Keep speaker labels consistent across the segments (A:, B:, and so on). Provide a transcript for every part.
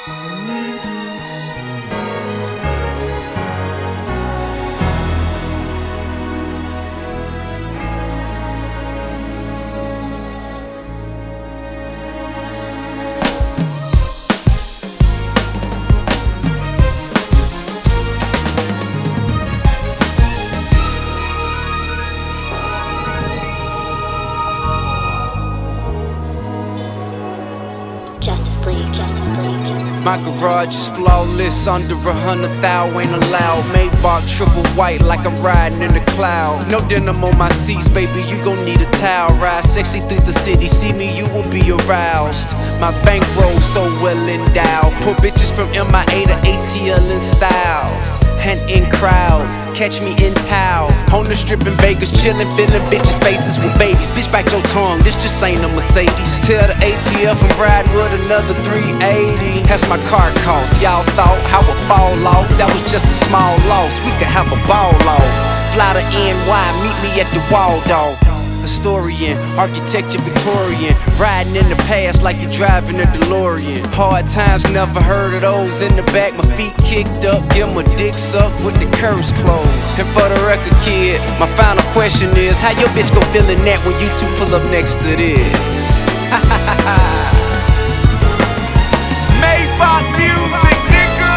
A: Justice League, Justice League, Justice League.
B: My garage is flawless, under 100,000 ain't allowed. Maybach triple white like I'm riding in the cloud. No denim on my seats, baby, you gon' need a towel. Ride sexy through the city, see me, you will be aroused. My bankroll so well endowed. Pull bitches from MIA to ATL in style. And in crowds, catch me in towel. On the strip in Vegas, chillin', fillin' bitches' faces with babies. Bitch, back your tongue, this just ain't a Mercedes. Tell the ATF I'm riding with another 380. That's my car cost. Y'all thought I would fall off, that was just a small loss. We could have a ball off. Fly to NY, meet me at the Waldorf. Historian, architecture Victorian, riding in the past like you're driving a DeLorean. Hard times, never heard of those. In the back, my feet kicked up, give my dick sucked with the curtains closed. And for the record, kid, my final question is, how your bitch gon' feel in that when you two pull up next to this? Maybach music, nigga.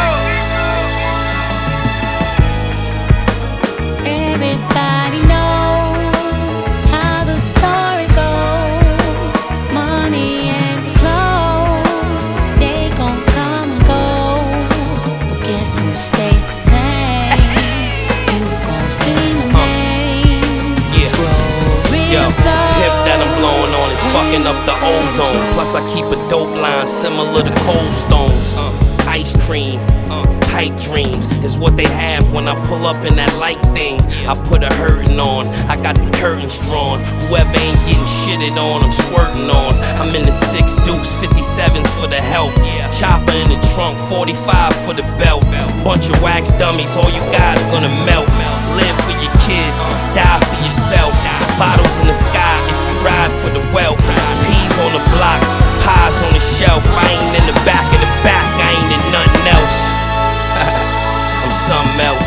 C: Everybody knows how the story goes. Money and clothes, they gon' come and go. But guess who stays the same? You gon' see my name. Scroll real slow.
D: Piff that I'm blowing on is fucking up the ozone. Plus I keep a dope line similar to Cold Stones. Ice cream, pipe dreams is what they have when I pull up in that light thing. I put a hurtin' on, I got the curtains drawn. Whoever ain't getting shitted on, I'm squirting on. I'm in the 6 Dukes, 57s for the help. Chopper in the trunk, 45 for the belt. Bunch of wax dummies, all you guys gonna melt. Live for your kids, die for yourself. Bottles in the sky if you ride for the wealth. Peas on the block, pies on the shelf. I ain't in the back of the back, I ain't in nothing else. I'm something else.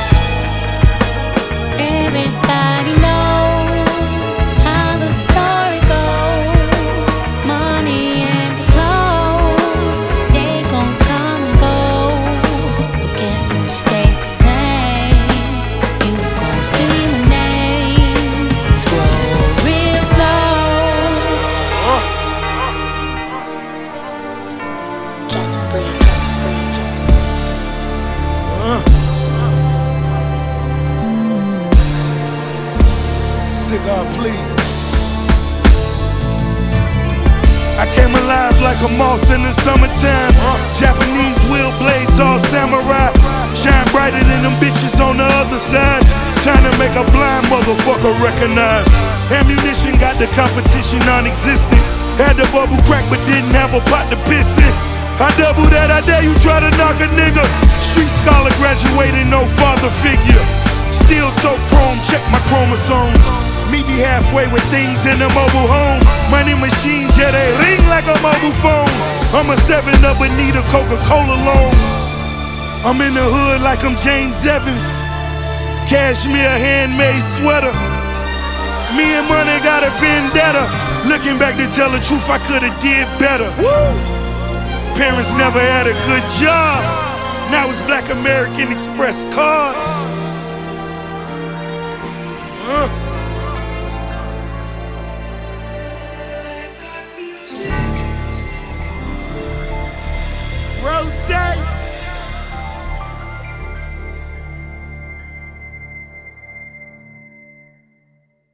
C: Everybody knows how the story goes. Money and clothes, they gon' come and go. But guess who stays the same? You gon' see my name. Scroll real slow.
A: Justice League, Justice League, Justice League.
E: Cigar, please. I came alive like a moth in the summertime. Japanese wheel blades, all samurai. Shine brighter than them bitches on the other side. Time to make a blind motherfucker recognize. Ammunition got the competition non-existent. Had the bubble crack but didn't have a pot to piss in. I double that, I dare you try to knock a nigga. Street scholar graduated, no father figure. Steel toe chrome, check my chromosomes. Meet me halfway with things in the mobile home. Money machines, yeah, they ring like a mobile phone. I'm a 7-Up, but need a Coca-Cola loan. I'm in the hood like I'm James Evans. Cashmere handmade sweater. Me and money got a vendetta. Looking back to tell the truth, I could've did better. Woo! Parents never had a good job. Now it's Black American Express cars.